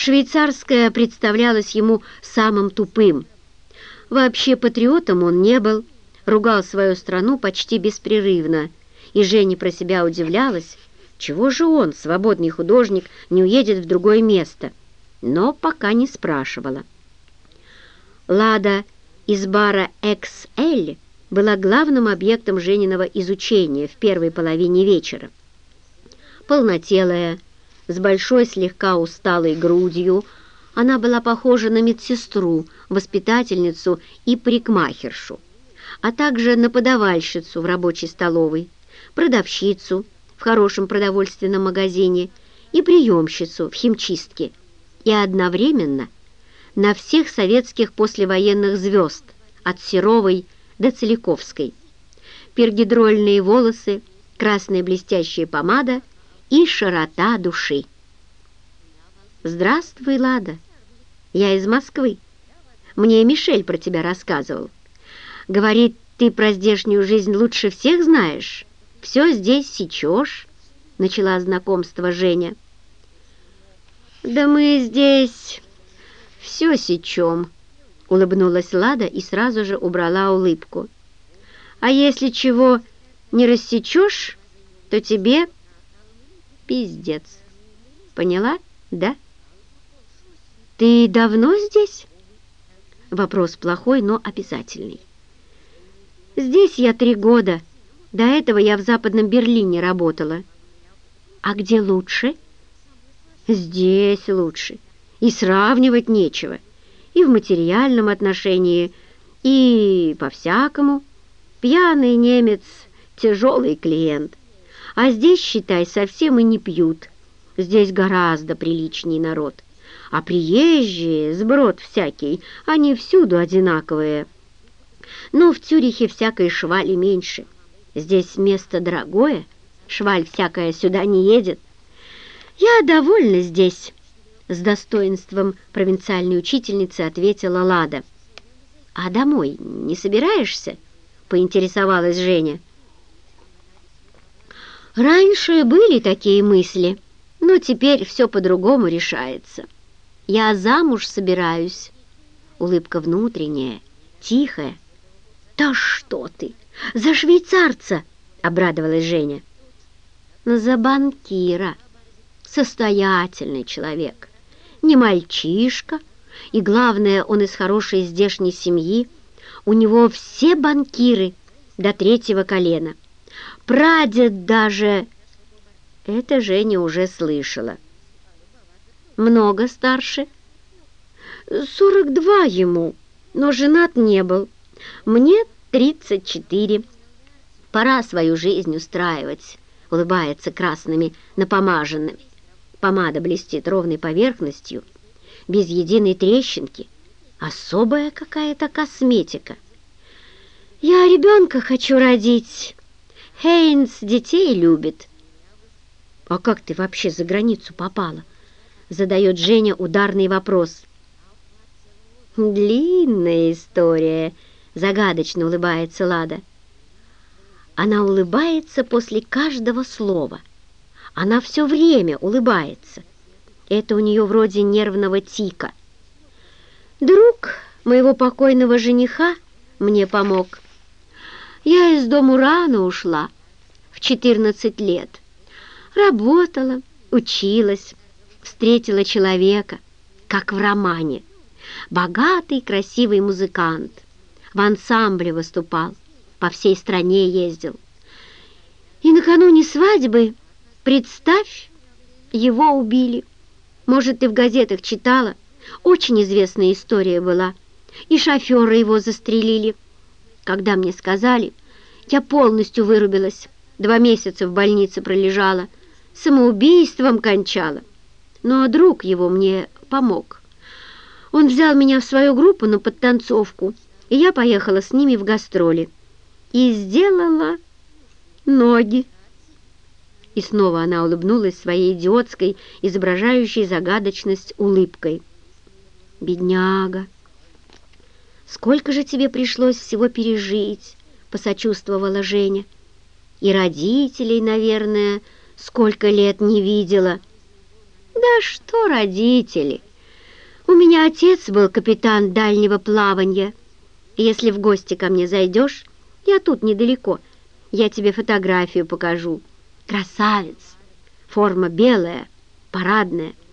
Швейцарская представлялась ему самым тупым. Вообще патриотом он не был, ругал свою страну почти беспрерывно, и Женя про себя удивлялась, чего же он, свободный художник, не уедет в другое место, но пока не спрашивала. Лада из бара XL была главным объектом Жениного изучения в первой половине вечера. Полнотелая, с большой слегка усталой грудью, она была похожа на медсестру, воспитательницу и парикмахершу, а также на подавальщицу в рабочей столовой, продавщицу в хорошем продовольственном магазине и приемщицу в химчистке, и одновременно на всех советских послевоенных звезд, от Серовой до Целиковской. Пергидрольные волосы, красная блестящая помада и широта души. «Здравствуй, Лада. Я из Москвы. Мне Мишель про тебя рассказывал. Говорит, ты про здешнюю жизнь лучше всех знаешь. Все здесь сечешь», — начала знакомство Женя. «Да мы здесь все сечем», — улыбнулась Лада и сразу же убрала улыбку. «А если чего не рассечешь, то тебе пиздец. Поняла, да?» «Ты давно здесь?» Вопрос плохой, но обязательный. «Здесь я 3 года. До этого я в Западном Берлине работала». «А где лучше?» «Здесь лучше. И сравнивать нечего. И в материальном отношении, и по-всякому. Пьяный немец — тяжелый клиент. А здесь, считай, совсем и не пьют. Здесь гораздо приличней народ. А приезжие, сброд всякий, они всюду одинаковые. Но в Цюрихе всякой швали меньше. Здесь место дорогое, шваль всякая сюда не едет. Я довольна здесь», — с достоинством провинциальной учительницы ответила Лада. «А домой не собираешься?» — поинтересовалась Женя. «Раньше были такие мысли, но теперь все по-другому решается. Я замуж собираюсь». Улыбка внутренняя, тихая. «Да что ты! За швейцарца!» — обрадовалась Женя. «За банкира. Состоятельный человек. Не мальчишка. И главное, он из хорошей здешней семьи. У него все банкиры до 3-го колена. Прадед даже...» Это Женя уже слышала. «Много старше?» 42 ему, но женат не был. Мне 34. Пора свою жизнь устраивать», — улыбается красными напомаженными. Помада блестит ровной поверхностью, без единой трещинки. Особая какая-то косметика. «Я ребенка хочу родить. Хейнс детей любит». «А как ты вообще за границу попала?» — задает Женя ударный вопрос. «Длинная история», — загадочно улыбается Лада. Она улыбается после каждого слова. Она все время улыбается. Это у нее вроде нервного тика. «Друг моего покойного жениха мне помог. Я из дому рано ушла, в 14 лет. Работала, училась, встретила человека, как в романе. Богатый, красивый музыкант. В ансамбле выступал, по всей стране ездил. И накануне свадьбы, представь, его убили. Может, ты в газетах читала? Очень известная история была. И шофера его застрелили. Когда мне сказали, я полностью вырубилась. 2 месяца в больнице пролежала. Самоубийством кончала. Но друг его мне помог. Он взял меня в свою группу на подтанцовку, и я поехала с ними в гастроли. И сделала ноги. И снова она улыбнулась своей идиотской, изображающей загадочность улыбкой. «Бедняга! Сколько же тебе пришлось всего пережить?» — посочувствовала Женя. «И родителей, наверное, сколько лет не видела». «Да что родители! У меня отец был капитан дальнего плавания. Если в гости ко мне зайдешь, я тут недалеко, я тебе фотографию покажу. Красавец! Форма белая, парадная.